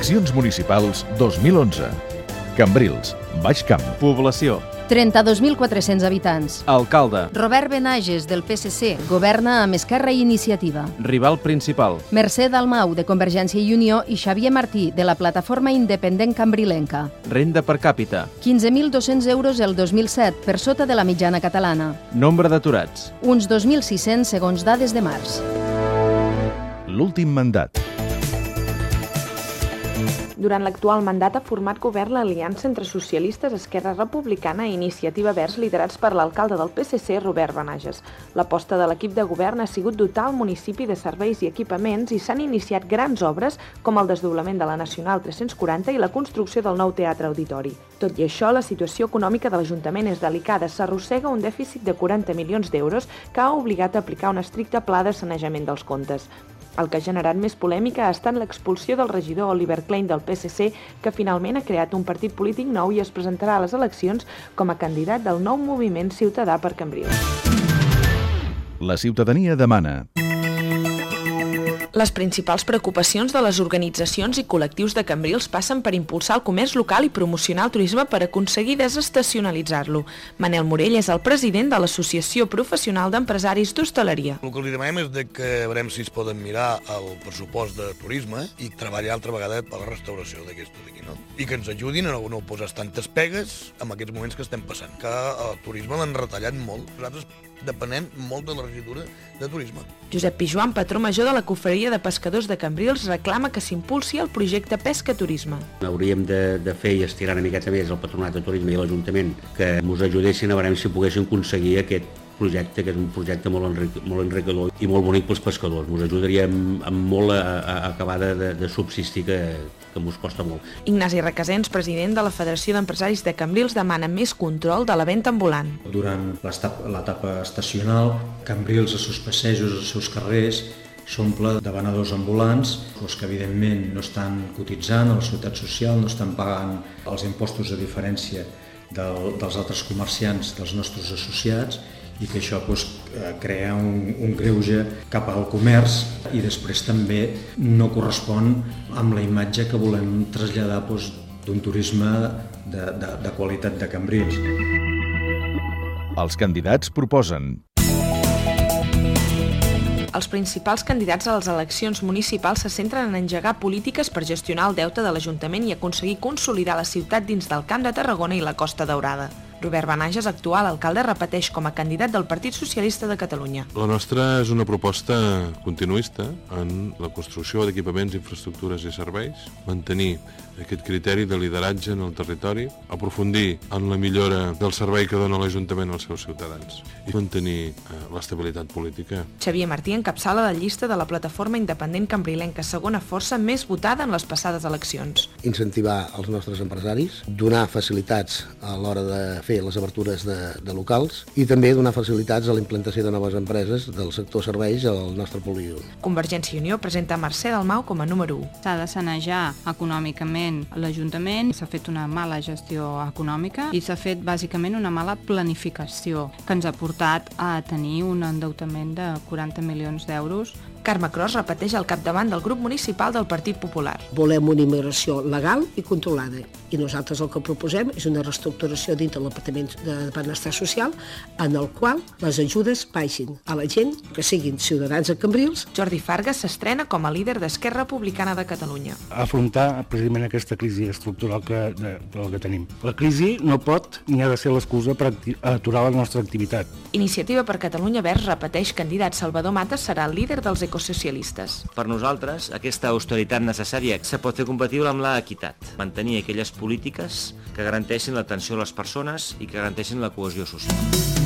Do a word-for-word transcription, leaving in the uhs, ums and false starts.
Eleccions municipals dos mil onze. Cambrils, Baix Camp. Població. trenta-dos mil quatre-cents habitants. Alcalde. Robert Benages, del P S C, governa amb Esquerra i Iniciativa. Rival principal. Mercè Dalmau, de Convergència i Unió, i Xavier Martí, de la plataforma independent cambrilenca. Renda per càpita. quinze mil dos-cents euros el dos mil set, per sota de la mitjana catalana. Nombre d'aturats. Uns dos mil sis-cents segons dades de març. L'últim mandat. Durant l'actual mandat ha format govern l'aliança entre socialistes, Esquerra Republicana i Iniciativa Verds, liderats per l'alcalde del P S C, Robert Benages. L'aposta de l'equip de govern ha sigut dotar el municipi de serveis i equipaments i s'han iniciat grans obres com el desdoblament de la Nacional tres-cents quaranta i la construcció del nou Teatre Auditori. Tot i això, la situació econòmica de l'Ajuntament és delicada. S'arrossega un dèficit de quaranta milions d'euros que ha obligat a aplicar un estricte pla de sanejament dels comptes. El que ha generat més polèmica ha estat l'expulsió del regidor Oliver Klein del P S C, que finalment ha creat un partit polític nou i es presentarà a les eleccions com a candidat del nou moviment ciutadà per Cambrils. La ciutadania demana. Les principals preocupacions de les organitzacions i col·lectius de Cambrils passen per impulsar el comerç local i promocionar el turisme per aconseguir desestacionalitzar-lo. Manel Morell és el president de l'Associació Professional d'Empresaris d'Hostaleria. El que li demanem és de que veurem si es poden mirar el pressupost de turisme i treballar altra vegada per la restauració d'aquesta d'aquí, no? I que ens ajudin a no posar tantes pegues en aquests moments que estem passant, que el turisme l'han retallat molt. Nosaltres depenem molt de la regidura de turisme. Josep Pijuan, patró major de la Cofreria de Pescadors de Cambrils, reclama que s'impulsi el projecte Pesca-Turisme. Hauríem de, de fer i estirar una miqueta més el Patronat de Turisme i l'Ajuntament que ens ajudessin a veure si poguessin aconseguir aquest projecte, que és un projecte molt, enric, molt enriquidor i molt bonic pels pescadors. Ens ajudaria amb, amb molt a, a acabar de, de subsistir, que, que ens costa molt. Ignasi Requesens, president de la Federació d'Empresaris de Cambrils, demana més control de la venda ambulant. Durant l'etapa estacional, Cambrils, als seus passejos, als seus carrers, s'omple de venedors ambulants doncs que evidentment no estan cotitzant a la Seguretat Social, no estan pagant els impostos a diferència del, dels altres comerciants, dels nostres associats, i que això doncs, crea un, un greuge cap al comerç i després també no correspon amb la imatge que volem traslladar doncs, d'un turisme de, de, de qualitat de Cambrils. Els candidats proposen. Els principals candidats a les eleccions municipals se centren en engegar polítiques per gestionar el deute de l'Ajuntament i aconseguir consolidar la ciutat dins del Camp de Tarragona i la Costa Daurada. Robert Benages, actual alcalde, repeteix com a candidat del Partit Socialista de Catalunya. La nostra és una proposta continuista en la construcció d'equipaments, infraestructures i serveis, mantenir aquest criteri de lideratge en el territori, aprofundir en la millora del servei que dona l'Ajuntament als seus ciutadans i mantenir eh, l'estabilitat política. Xavier Martí encapçala la llista de la plataforma independent cambrilenca, segona força més votada en les passades eleccions. Incentivar els nostres empresaris, donar facilitats a l'hora de fer les obertures de, de locals i també donar facilitats a la implantació de noves empreses del sector serveis al nostre polígon. Convergència i Unió presenta Mercè Dalmau com a número u. S'ha de sanejar econòmicament l'Ajuntament, s'ha fet una mala gestió econòmica i s'ha fet bàsicament una mala planificació que ens ha portat a tenir un endeutament de quaranta milions d'euros. Carme Cros repeteix al capdavant del grup municipal del Partit Popular. Volem una immigració legal i controlada i nosaltres el que proposem és una reestructuració dintre del Departament de Benestar Social en el qual les ajudes vagin a la gent que siguin ciutadans de Cambrils. Jordi Fargas s'estrena com a líder d'Esquerra Republicana de Catalunya. Afrontar precisament aquesta crisi estructural que, de, de que tenim. La crisi no pot ni ha de ser l'excusa per aturar la nostra activitat. Iniciativa per Catalunya Verds repeteix candidat Salvador Matas serà el líder dels ecosocialistes. Per nosaltres, aquesta austeritat necessària se pot fer compatible amb l'equitat, mantenir aquelles polítiques que garanteixin l'atenció a les persones i que garanteixin la cohesió social.